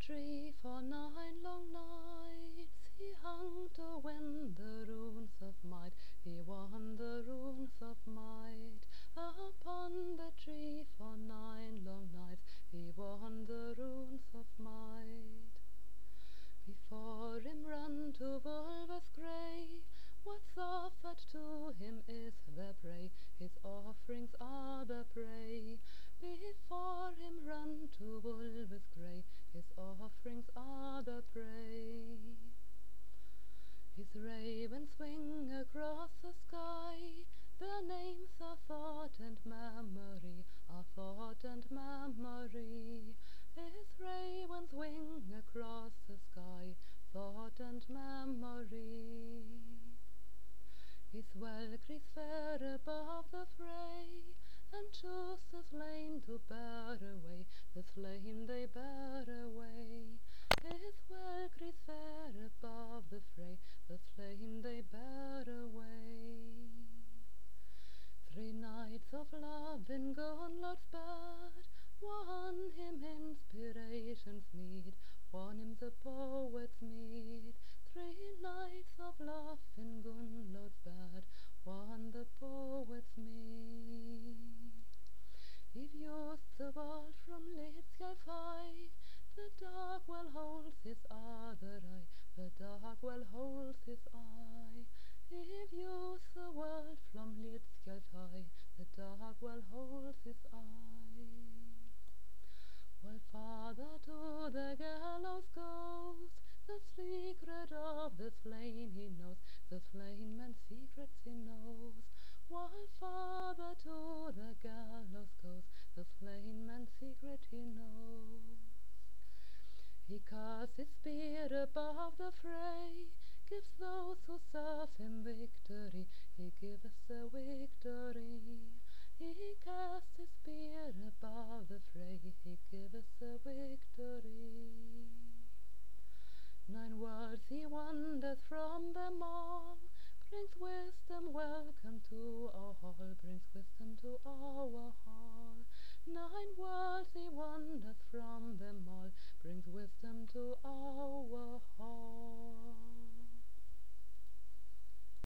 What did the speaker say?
tree for 9 long nights. He hung to win the runes of might. He won the runes of might. Upon the tree for 9 long nights. He won the runes of might. Before him run to Volvus grey. What's offered to him is the prey. His offerings are the prey. Before him run to Volvus grey. His offerings are the prey. His ravens swing across the sky. Their names are thought and memory, are thought and memory. His ravens wing across the sky, thought and memory. His Valkyries fare above the fray, and choose the slain to bear away, the slain they bear away. His Valkyries fare above the fray, the slain they bear away. 3 nights of love in Gunnlaug's bed won him inspiration's meed, won him the poet's meed. 3 nights of love in Gunnlaug's bed won the poet's meed. He views the world from Hlidskjalf's high. The dark well holds his other eye, the dark well holds his eye. He views the world from Hlidskjalf's high, the dark well holds his eye. While farther to the gallows goes, the secret of the slain he knows, the slain man's secrets he knows. While farther to the gallows goes, the slain man's secret he knows. He casts his spear above the fray, gives those who serve him victory, he gives the victory. He casts his spear above the fray, he gives the victory. 9 worlds he wanders from them all, brings wisdom, welcome to our hall, brings wisdom to our hall. 9 worlds he wanders from them all, brings wisdom to our hall.